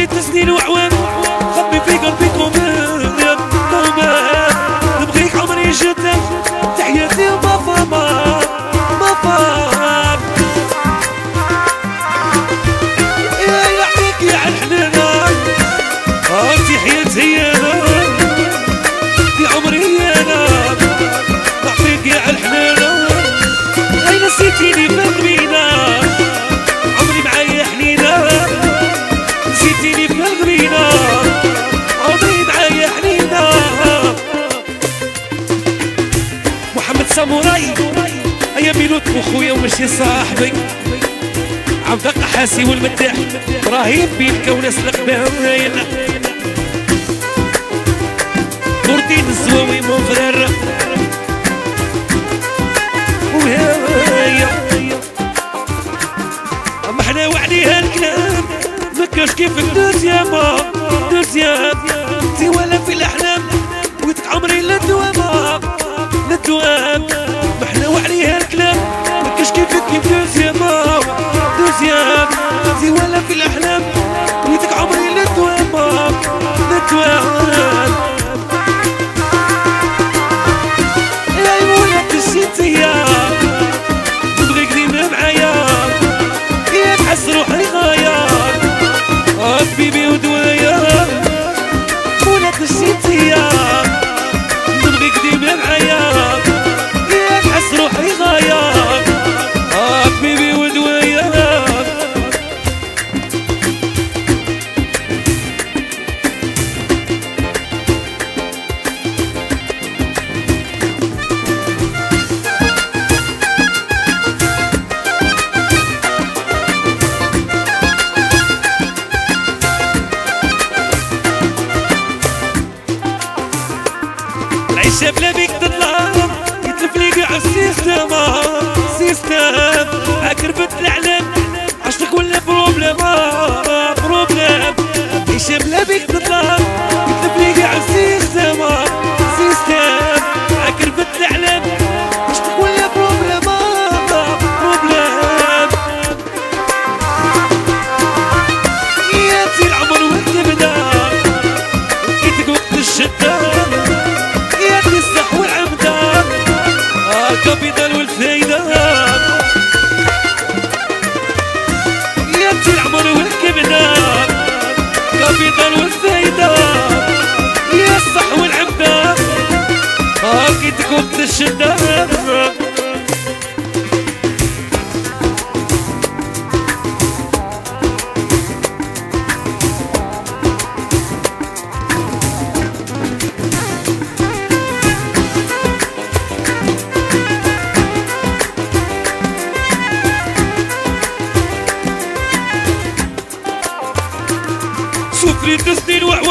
سنين وعوام خبي في قلبي كومان نبغيك عمري جدا تحياتي وما فما ما فام يا يعطيك يا الحنانة انتي حياتي انا يا عمري انا نعطيك يا الحنانة هاي نسيتيني في الغبينة عمري معايا حنينة نسيتيني في الغبينة عمري معايا حنينة محمد ساموراي هيا ميلوت خويا ومشي صاحبي عبد القحاسي والمداح ابراهيم بيك وناس القبايل نور الدين الزواوي مفرر وهايا اما حنا وعليها الكلام مكاش كيفك دوزيام انتي ولا في الاحلام ويتك عمري للدوام ما حنا وعليها الكلام مكاش كيفك دوزيام انتي ولا في الاحلام ويتك عمري للدوام يا ولد الشتية نبغيك ديما معايا يا تحس روحي غاية حبيبي ودوايا ولد الشتية نبغيك ديما معايا يا تحس روحي غاية حبيبي ودوايا العيشة بلا بيك تطلع يتلف لي قاع السيستم هاك ربت العلام عشتك ولا بروبليم العيشة بلا بيك تطلع يتلف لي قاع السيستم هاك ربت العلام عشتك ولا بروبليم ياتي العمر وانت بدا لقيتك وقت الشدة الصح والعمدان الكابيتال والفايدة ياتي العمر والكبدة كابيتال والفايدة يا الصح والعمدان لقيتك وقت الشدة شوف لي 3 سنين